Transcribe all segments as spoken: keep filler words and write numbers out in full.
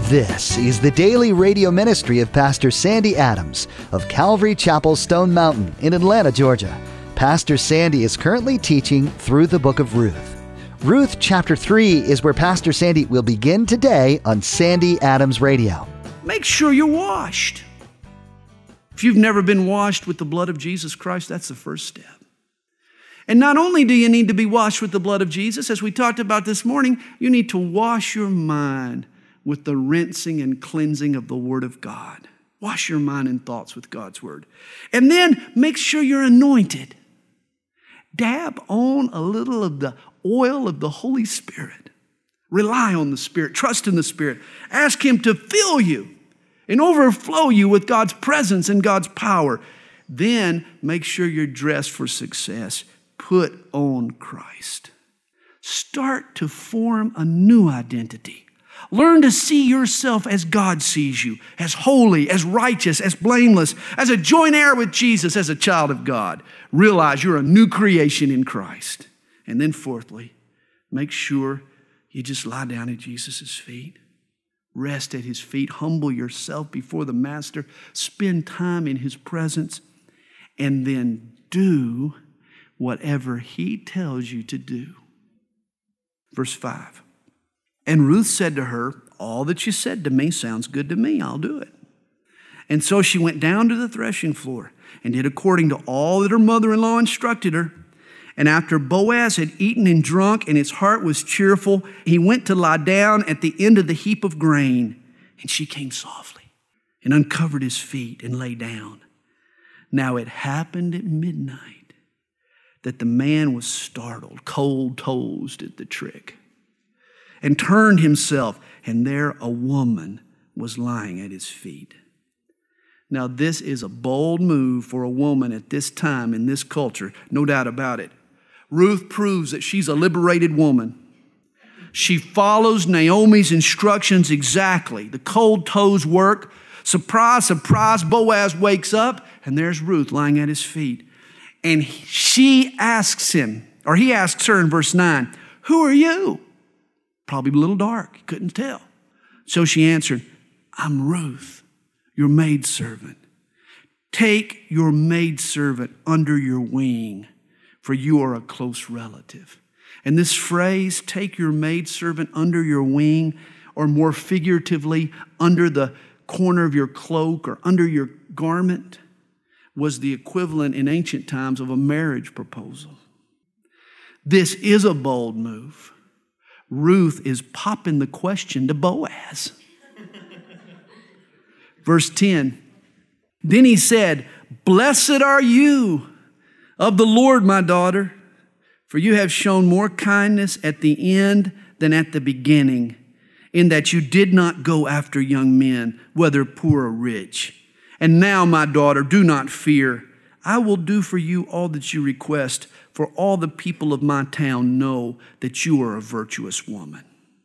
This is the daily radio ministry of Pastor Sandy Adams of Calvary Chapel, Stone Mountain in Atlanta, Georgia. Pastor Sandy is currently teaching through the book of Ruth. Ruth chapter three is where Pastor Sandy will begin today on Sandy Adams Radio. Make sure you're washed. If you've never been washed with the blood of Jesus Christ, that's the first step. And not only do you need to be washed with the blood of Jesus, as we talked about this morning, you need to wash your mind with the rinsing and cleansing of the Word of God. Wash your mind and thoughts with God's Word. And then make sure you're anointed. Dab on a little of the oil of the Holy Spirit. Rely on the Spirit. Trust in the Spirit. Ask Him to fill you and overflow you with God's presence and God's power. Then make sure you're dressed for success. Put on Christ. Start to form a new identity. Learn to see yourself as God sees you, as holy, as righteous, as blameless, as a joint heir with Jesus, as a child of God. Realize you're a new creation in Christ. And then fourthly, make sure you just lie down at Jesus' feet. Rest at His feet. Humble yourself before the Master. Spend time in His presence. And then do whatever He tells you to do. Verse five. And Ruth said to her, all that you said to me sounds good to me. I'll do it. And so she went down to the threshing floor and did according to all that her mother-in-law instructed her. And after Boaz had eaten and drunk and his heart was cheerful, he went to lie down at the end of the heap of grain. And she came softly and uncovered his feet and lay down. Now it happened at midnight that the man was startled, cold-tossed at the trick, and turned himself, and there a woman was lying at his feet. Now this is a bold move for a woman at this time in this culture, no doubt about it. Ruth proves that she's a liberated woman. She follows Naomi's instructions exactly. The cold toes work. Surprise, surprise, Boaz wakes up, and there's Ruth lying at his feet. And she asks him, or he asks her in verse nine, who are you? Probably a little dark, couldn't tell. So she answered, I'm Ruth, your maidservant. Take your maidservant under your wing, for you are a close relative. And this phrase, take your maidservant under your wing, or more figuratively, under the corner of your cloak or under your garment, was the equivalent in ancient times of a marriage proposal. This is a bold move. Ruth is popping the question to Boaz. Verse ten, then he said, blessed are you of the Lord, my daughter, for you have shown more kindness at the end than at the beginning, in that you did not go after young men, whether poor or rich. And now, my daughter, do not fear. I will do for you all that you request, for all the people of my town know that you are a virtuous woman.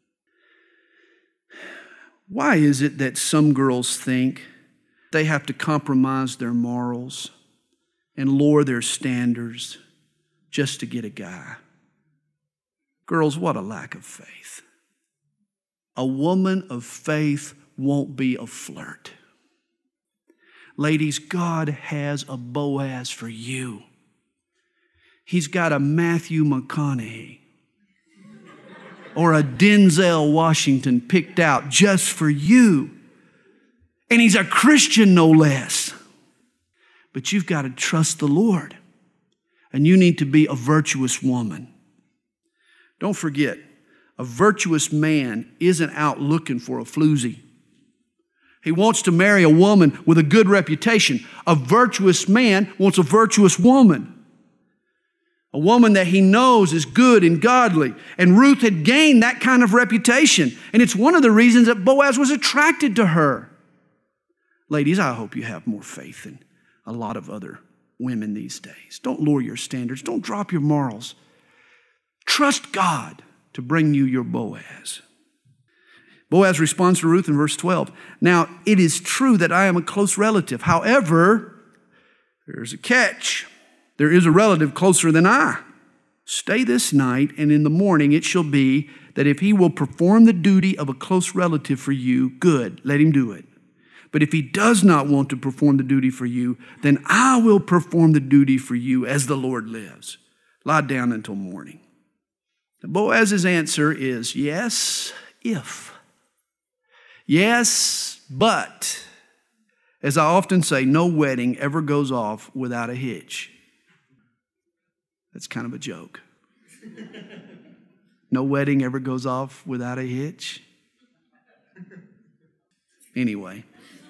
Why is it that some girls think they have to compromise their morals and lower their standards just to get a guy? Girls, what a lack of faith. A woman of faith won't be a flirt. Ladies, God has a Boaz for you. He's got a Matthew McConaughey or a Denzel Washington picked out just for you. And he's a Christian, no less. But you've got to trust the Lord. And you need to be a virtuous woman. Don't forget, a virtuous man isn't out looking for a floozy. He wants to marry a woman with a good reputation. A virtuous man wants a virtuous woman. A woman that he knows is good and godly. And Ruth had gained that kind of reputation. And it's one of the reasons that Boaz was attracted to her. Ladies, I hope you have more faith than a lot of other women these days. Don't lower your standards. Don't drop your morals. Trust God to bring you your Boaz. Boaz responds to Ruth in verse twelve. Now, it is true that I am a close relative. However, there's a catch. There is a relative closer than I. Stay this night, and in the morning it shall be that if he will perform the duty of a close relative for you, good, let him do it. But if he does not want to perform the duty for you, then I will perform the duty for you as the Lord lives. Lie down until morning. Boaz's answer is yes, if. Yes, but. As I often say, no wedding ever goes off without a hitch. That's kind of a joke. No wedding ever goes off without a hitch. Anyway.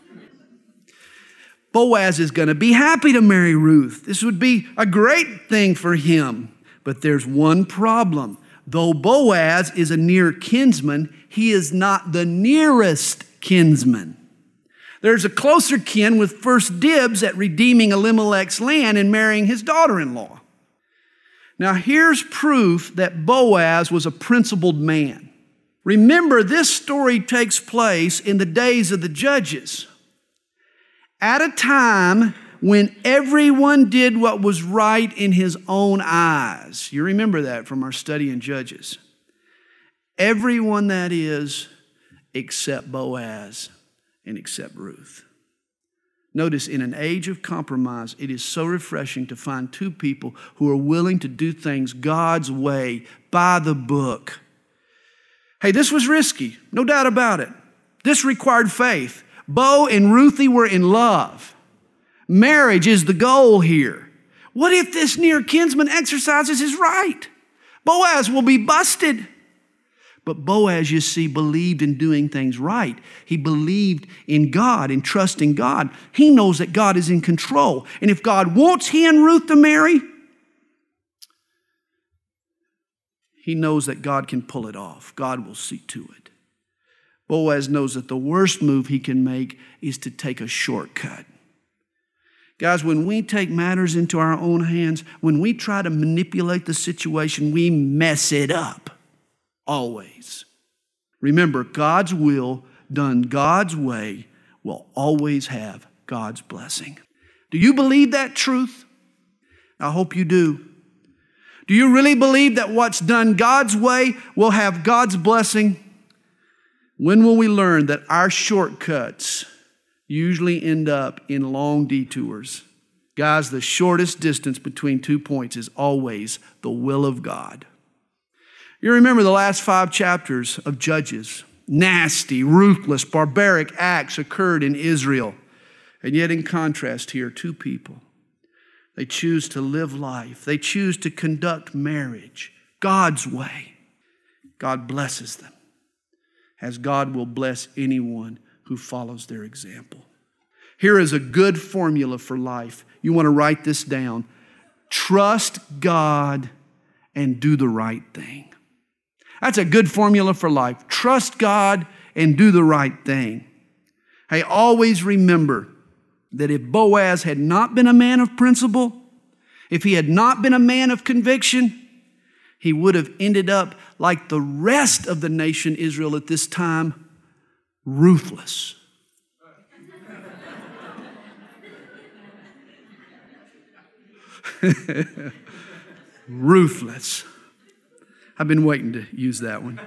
Boaz is going to be happy to marry Ruth. This would be a great thing for him. But there's one problem. Though Boaz is a near kinsman, he is not the nearest kinsman. There's a closer kin with first dibs at redeeming Elimelech's land and marrying his daughter-in-law. Now here's proof that Boaz was a principled man. Remember, this story takes place in the days of the judges, at a time when everyone did what was right in his own eyes. You remember that from our study in Judges. Everyone, that is, except Boaz and except Ruth. Notice, in an age of compromise, it is so refreshing to find two people who are willing to do things God's way, by the book. Hey, this was risky, no doubt about it. This required faith. Bo and Ruthie were in love. Marriage is the goal here. What if this near kinsman exercises his right? Boaz will be busted. But Boaz, you see, believed in doing things right. He believed in God and trusting God. He knows that God is in control. And if God wants he and Ruth to marry, he knows that God can pull it off. God will see to it. Boaz knows that the worst move he can make is to take a shortcut. Guys, when we take matters into our own hands, when we try to manipulate the situation, we mess it up. Always. Remember, God's will done God's way will always have God's blessing. Do you believe that truth? I hope you do. Do you really believe that what's done God's way will have God's blessing? When will we learn that our shortcuts usually end up in long detours? Guys, the shortest distance between two points is always the will of God. You remember the last five chapters of Judges. Nasty, ruthless, barbaric acts occurred in Israel. And yet in contrast here, two people. They choose to live life. They choose to conduct marriage God's way. God blesses them, as God will bless anyone who follows their example. Here is a good formula for life. You want to write this down. Trust God and do the right thing. That's a good formula for life. Trust God and do the right thing. Hey, always remember that if Boaz had not been a man of principle, if he had not been a man of conviction, he would have ended up like the rest of the nation Israel at this time, ruthless. Ruthless. I've been waiting to use that one.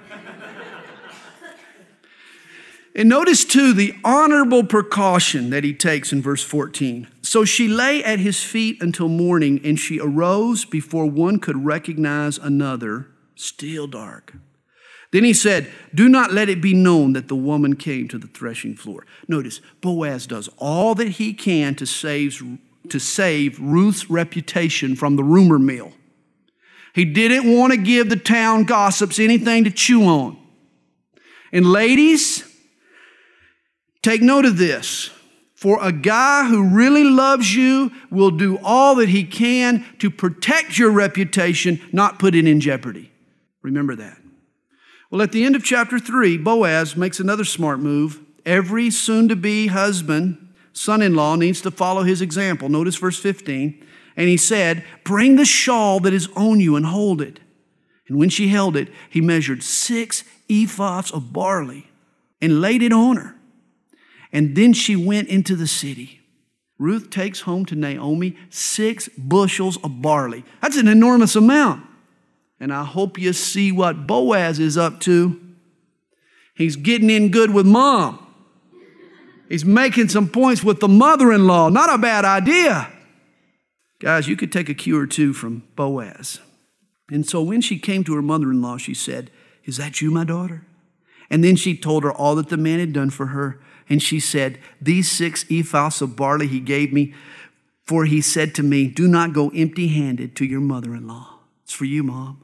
And notice too the honorable precaution that he takes in verse fourteen. So she lay at his feet until morning, and she arose before one could recognize another, still dark. Then he said, do not let it be known that the woman came to the threshing floor. Notice, Boaz does all that he can to save, to save Ruth's reputation from the rumor mill. He didn't want to give the town gossips anything to chew on. And ladies, take note of this. For a guy who really loves you will do all that he can to protect your reputation, not put it in jeopardy. Remember that. Well, at the end of chapter three, Boaz makes another smart move. Every soon-to-be husband, son-in-law, needs to follow his example. Notice verse fifteen. And he said, bring the shawl that is on you and hold it. And when she held it, he measured six ephahs of barley and laid it on her. And then she went into the city. Ruth takes home to Naomi six bushels of barley. That's an enormous amount. And I hope you see what Boaz is up to. He's getting in good with mom. He's making some points with the mother-in-law. Not a bad idea. Guys, you could take a cue or two from Boaz. And so when she came to her mother-in-law, she said, "Is that you, my daughter?" And then she told her all that the man had done for her. And she said, "These six ephahs of barley he gave me, for he said to me, 'Do not go empty-handed to your mother-in-law.'" It's for you, Mom.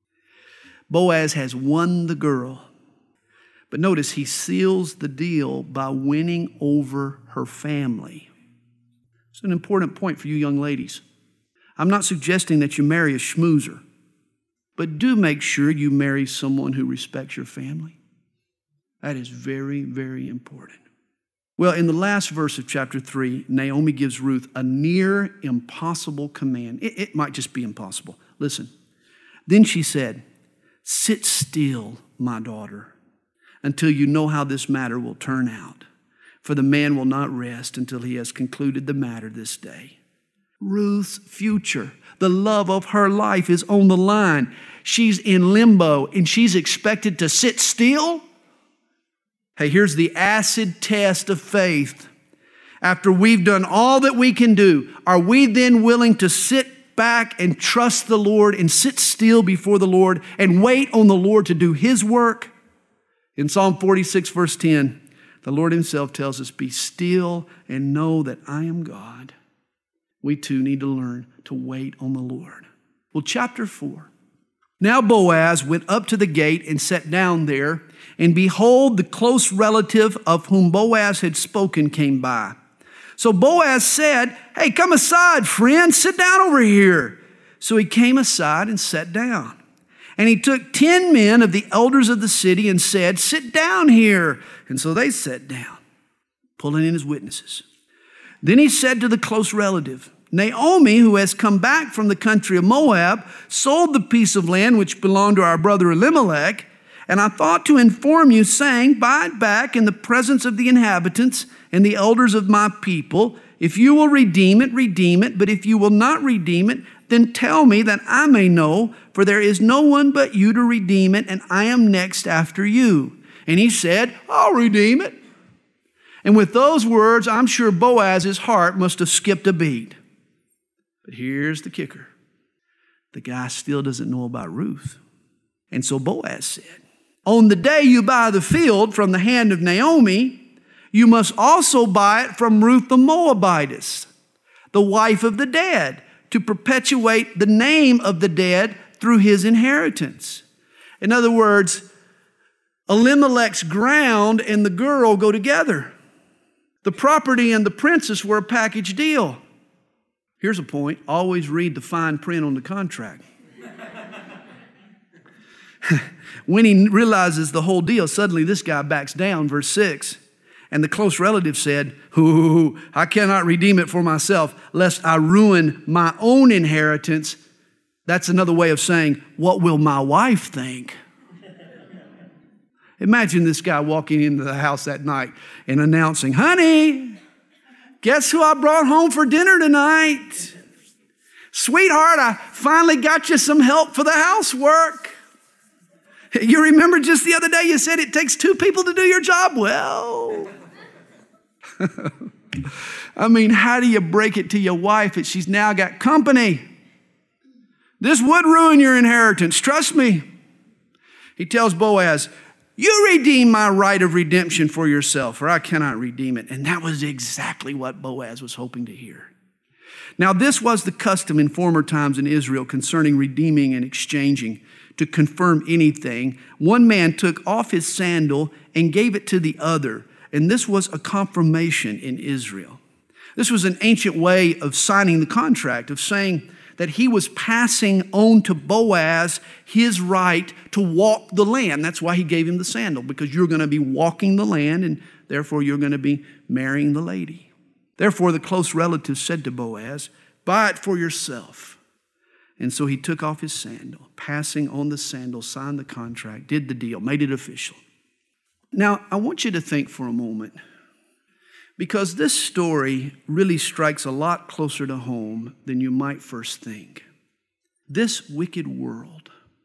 Boaz has won the girl. But notice he seals the deal by winning over her family. It's an important point for you young ladies. I'm not suggesting that you marry a schmoozer, but do make sure you marry someone who respects your family. That is very, very important. Well, in the last verse of chapter three, Naomi gives Ruth a near impossible command. It, it might just be impossible. Listen. Then she said, "Sit still, my daughter, until you know how this matter will turn out. For the man will not rest until he has concluded the matter this day." Ruth's future, the love of her life, is on the line. She's in limbo and she's expected to sit still. Hey, here's the acid test of faith. After we've done all that we can do, are we then willing to sit back and trust the Lord and sit still before the Lord and wait on the Lord to do His work? In Psalm forty-six, verse ten, the Lord Himself tells us, "Be still and know that I am God." We too need to learn to wait on the Lord. Well, chapter four. Now Boaz went up to the gate and sat down there, and behold, the close relative of whom Boaz had spoken came by. So Boaz said, "Hey, come aside, friend, sit down over here." So he came aside and sat down. And he took ten men of the elders of the city and said, "Sit down here." And so they sat down, pulling in as witnesses. Then he said to the close relative, "Naomi, who has come back from the country of Moab, sold the piece of land which belonged to our brother Elimelech. And I thought to inform you, saying, buy it back in the presence of the inhabitants and the elders of my people. If you will redeem it, redeem it. But if you will not redeem it, then tell me that I may know, for there is no one but you to redeem it, and I am next after you." And he said, "I'll redeem it." And with those words, I'm sure Boaz's heart must have skipped a beat. But here's the kicker. The guy still doesn't know about Ruth. And so Boaz said, "On the day you buy the field from the hand of Naomi, you must also buy it from Ruth the Moabitess, the wife of the dead, to perpetuate the name of the dead through his inheritance." In other words, Elimelech's ground and the girl go together. The property and the princess were a package deal. Here's a point. Always read the fine print on the contract. When he realizes the whole deal, suddenly this guy backs down, verse six. And the close relative said, "Ooh, I cannot redeem it for myself, lest I ruin my own inheritance." That's another way of saying, what will my wife think? Imagine this guy walking into the house that night and announcing, "Honey, guess who I brought home for dinner tonight? Sweetheart, I finally got you some help for the housework. You remember just the other day you said it takes two people to do your job? Well, I mean, how do you break it to your wife that she's now got company? This would ruin your inheritance, trust me." He tells Boaz, "You redeem my right of redemption for yourself, for I cannot redeem it." And that was exactly what Boaz was hoping to hear. Now, this was the custom in former times in Israel concerning redeeming and exchanging. To confirm anything, one man took off his sandal and gave it to the other. And this was a confirmation in Israel. This was an ancient way of signing the contract, of saying that he was passing on to Boaz his right to walk the land. That's why he gave him the sandal, because you're going to be walking the land and therefore you're going to be marrying the lady. Therefore, the close relative said to Boaz, "Buy it for yourself." And so he took off his sandal, passing on the sandal, signed the contract, did the deal, made it official. Now, I want you to think for a moment, because this story really strikes a lot closer to home than you might first think. This wicked world,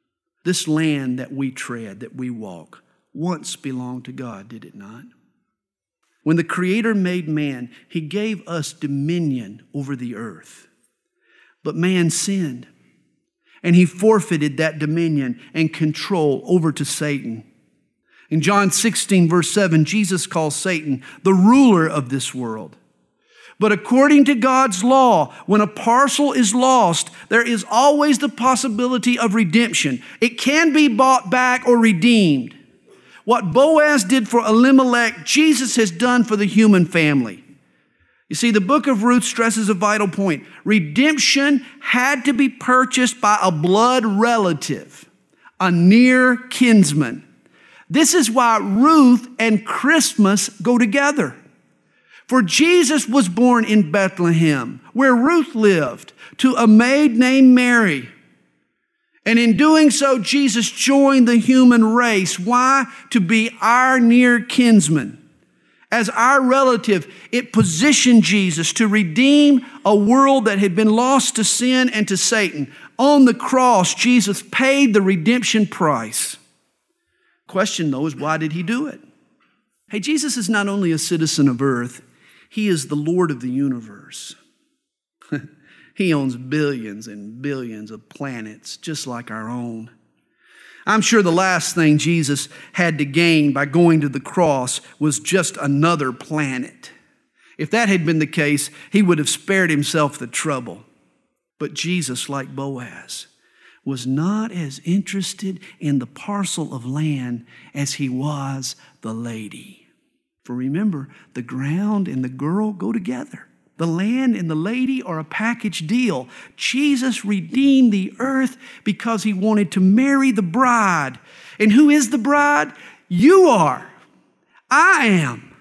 This land that we tread, that we walk, once belonged to God, did it not? When the Creator made man, He gave us dominion over the earth. But man sinned, and he forfeited that dominion and control over to Satan. In John sixteen, verse seven, Jesus calls Satan the ruler of this world. But according to God's law, when a parcel is lost, there is always the possibility of redemption. It can be bought back or redeemed. What Boaz did for Elimelech, Jesus has done for the human family. You see, the book of Ruth stresses a vital point. Redemption had to be purchased by a blood relative, a near kinsman. This is why Ruth and Christmas go together. For Jesus was born in Bethlehem, where Ruth lived, to a maid named Mary. And in doing so, Jesus joined the human race. Why? To be our near kinsman. As our relative, it positioned Jesus to redeem a world that had been lost to sin and to Satan. On the cross, Jesus paid the redemption price. Question, though, is why did He do it? Hey, Jesus is not only a citizen of earth, He is the Lord of the universe. He owns billions and billions of planets, just like our own. I'm sure the last thing Jesus had to gain by going to the cross was just another planet. If that had been the case, He would have spared Himself the trouble. But Jesus, like Boaz, was not as interested in the parcel of land as He was the lady. For remember, the ground and the girl go together. The land and the lady are a package deal. Jesus redeemed the earth because He wanted to marry the bride. And who is the bride? You are. I am.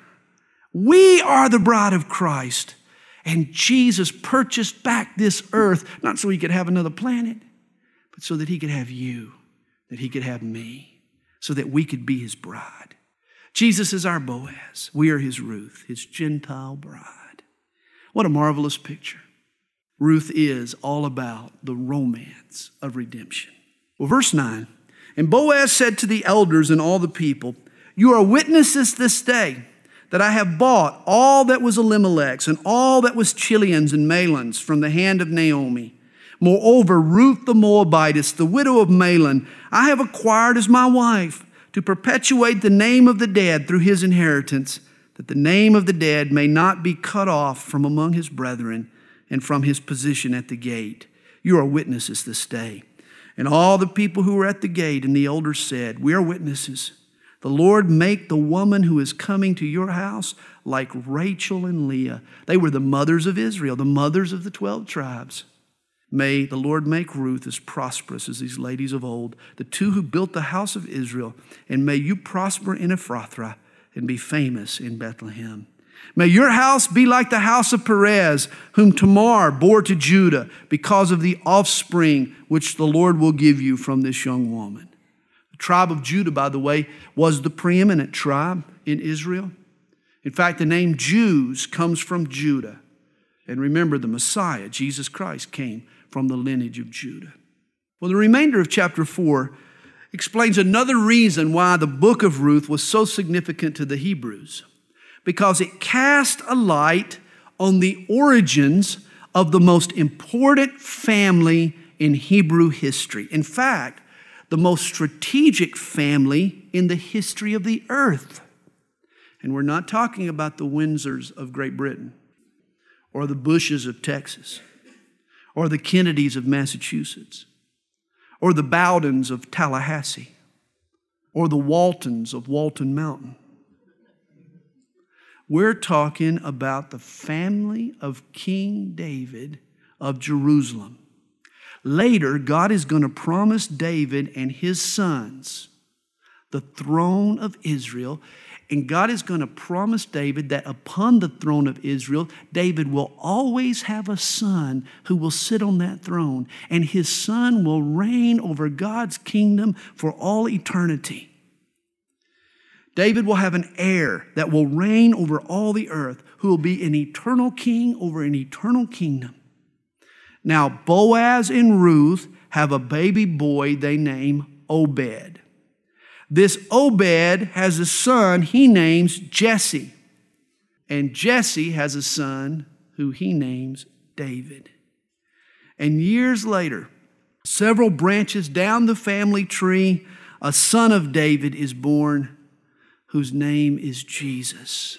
We are the bride of Christ. And Jesus purchased back this earth, not so He could have another planet, but so that He could have you, that He could have me, so that we could be His bride. Jesus is our Boaz. We are His Ruth, His Gentile bride. What a marvelous picture. Ruth is all about the romance of redemption. Well, verse nine, and Boaz said to the elders and all the people, you are witnesses this day that I have bought all that was Elimelech's and all that was Chilion's and Mahlon's from the hand of Naomi. Moreover, Ruth the Moabitess, the widow of Mahlon, I have acquired as my wife to perpetuate the name of the dead through his inheritance, that the name of the dead may not be cut off from among his brethren and from his position at the gate. You are witnesses this day. And all the people who were at the gate and the elders said, we are witnesses. The Lord make the woman who is coming to your house like Rachel and Leah. They were the mothers of Israel, the mothers of the twelve tribes. May the Lord make Ruth as prosperous as these ladies of old, the two who built the house of Israel. And may you prosper in Ephrathah and be famous in Bethlehem. May your house be like the house of Perez, whom Tamar bore to Judah, because of the offspring which the Lord will give you from this young woman. The tribe of Judah, by the way, was the preeminent tribe in Israel. In fact, the name Jews comes from Judah. And remember, the Messiah, Jesus Christ, came from the lineage of Judah. Well, the remainder of chapter four explains another reason why the book of Ruth was so significant to the Hebrews. Because it cast a light on the origins of the most important family in Hebrew history. In fact, the most strategic family in the history of the earth. And we're not talking about the Windsors of Great Britain, or the Bushes of Texas, or the Kennedys of Massachusetts, or the Bowdens of Tallahassee, or the Waltons of Walton Mountain. We're talking about the family of King David of Jerusalem. Later, God is going to promise David and his sons the throne of Israel. And God is going to promise David that upon the throne of Israel, David will always have a son who will sit on that throne. And his son will reign over God's kingdom for all eternity. David will have an heir that will reign over all the earth, who will be an eternal king over an eternal kingdom. Now, Boaz and Ruth have a baby boy they name Obed. This Obed has a son he names Jesse. And Jesse has a son who he names David. And years later, several branches down the family tree, a son of David is born whose name is Jesus,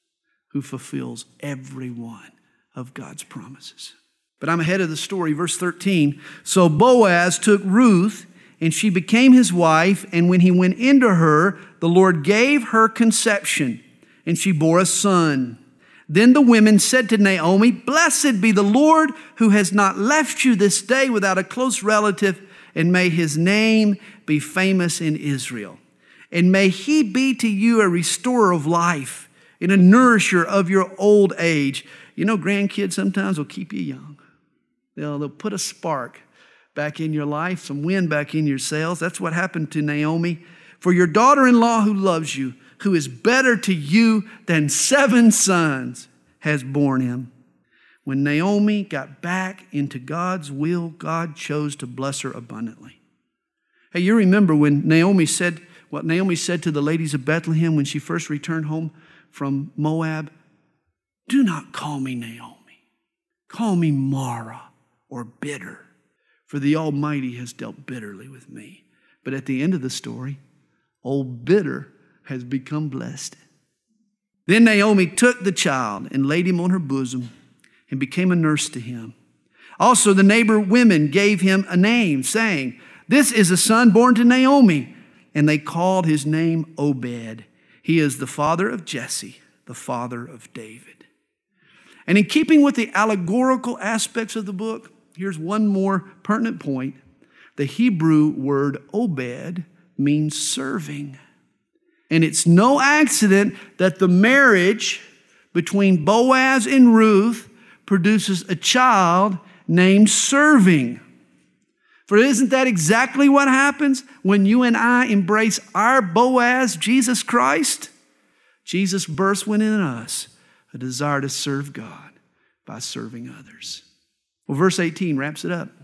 who fulfills every one of God's promises. But I'm ahead of the story. Verse thirteen, so Boaz took Ruth, and she became his wife, and when he went into her, the Lord gave her conception, and she bore a son. Then the women said to Naomi, blessed be the Lord who has not left you this day without a close relative, and may his name be famous in Israel. And may he be to you a restorer of life and a nourisher of your old age. You know, grandkids sometimes will keep you young. They'll, they'll put a spark back in your life, some wind back in your sails. That's what happened to Naomi. For your daughter-in-law who loves you, who is better to you than seven sons, has borne him. When Naomi got back into God's will, God chose to bless her abundantly. Hey, you remember when Naomi said, what Naomi said to the ladies of Bethlehem when she first returned home from Moab? Do not call me Naomi. Call me Mara, or bitter, for the Almighty has dealt bitterly with me. But at the end of the story, old bitter has become blessed. Then Naomi took the child and laid him on her bosom and became a nurse to him. Also the neighbor women gave him a name, saying, this is a son born to Naomi. And they called his name Obed. He is the father of Jesse, the father of David. And in keeping with the allegorical aspects of the book, here's one more pertinent point. The Hebrew word Obed means serving. And it's no accident that the marriage between Boaz and Ruth produces a child named Serving. For isn't that exactly what happens when you and I embrace our Boaz, Jesus Christ? Jesus births within us a desire to serve God by serving others. Well, verse eighteen wraps it up.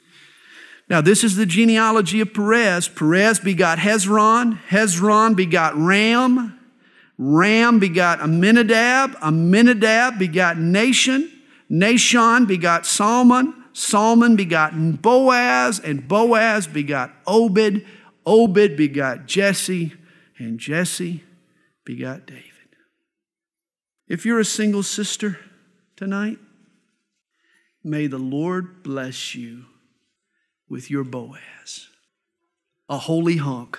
Now, this is the genealogy of Perez. Perez begot Hezron. Hezron begot Ram. Ram begot Amminadab. Amminadab begot Nahshon. Nahshon begot Salmon. Salmon begot Boaz. And Boaz begot Obed. Obed begot Jesse. And Jesse begot David. If you're a single sister tonight, may the Lord bless you with your Boaz, a holy hunk,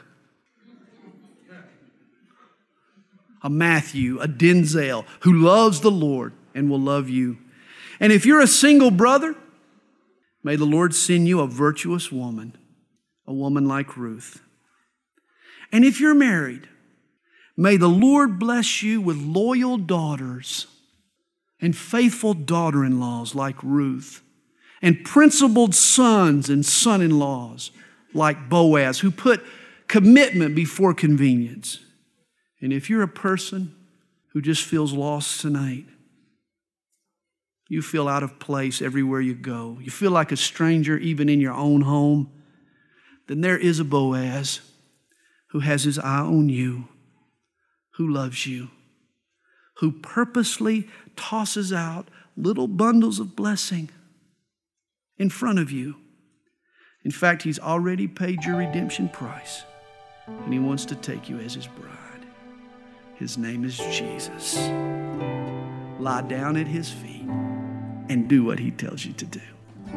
a Matthew, a Denzel, who loves the Lord and will love you. And if you're a single brother, may the Lord send you a virtuous woman, a woman like Ruth. And if you're married, may the Lord bless you with loyal daughters and faithful daughter-in-laws like Ruth, and principled sons and son-in-laws like Boaz, who put commitment before convenience. And if you're a person who just feels lost tonight, you feel out of place everywhere you go, you feel like a stranger even in your own home, then there is a Boaz who has his eye on you, who loves you, who purposely tosses out little bundles of blessing in front of you. In fact, he's already paid your redemption price, and he wants to take you as his bride. His name is Jesus. Lie down at his feet and do what he tells you to do.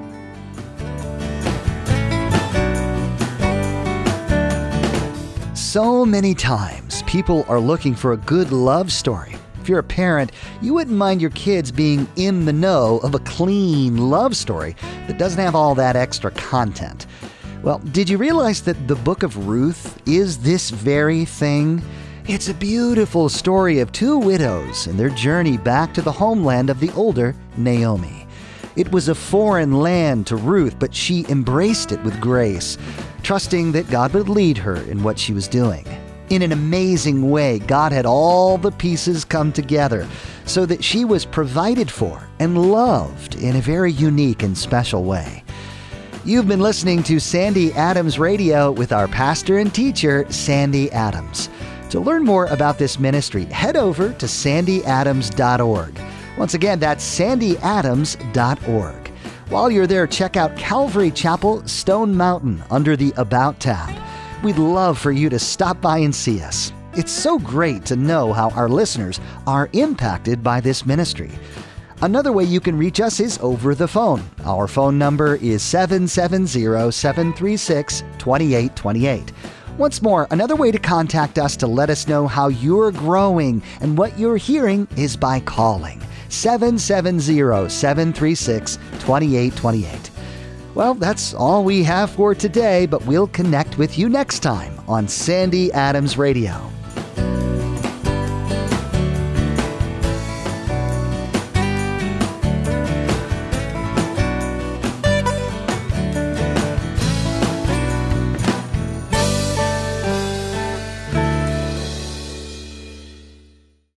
So many times, people are looking for a good love story. If you're a parent, you wouldn't mind your kids being in the know of a clean love story that doesn't have all that extra content. Well, did you realize that the book of Ruth is this very thing? It's a beautiful story of two widows and their journey back to the homeland of the older Naomi. It was a foreign land to Ruth, but she embraced it with grace, trusting that God would lead her in what she was doing. In an amazing way, God had all the pieces come together so that she was provided for and loved in a very unique and special way. You've been listening to Sandy Adams Radio with our pastor and teacher, Sandy Adams. To learn more about this ministry, head over to sandy adams dot org. Once again, that's sandy adams dot org. While you're there, check out Calvary Chapel, Stone Mountain under the About tab. We'd love for you to stop by and see us. It's so great to know how our listeners are impacted by this ministry. Another way you can reach us is over the phone. Our phone number is seven seven zero, seven three six, two eight two eight. Once more, another way to contact us to let us know how you're growing and what you're hearing is by calling seven seven zero, seven three six, two eight two eight. Well, that's all we have for today, but we'll connect with you next time on Sandy Adams Radio.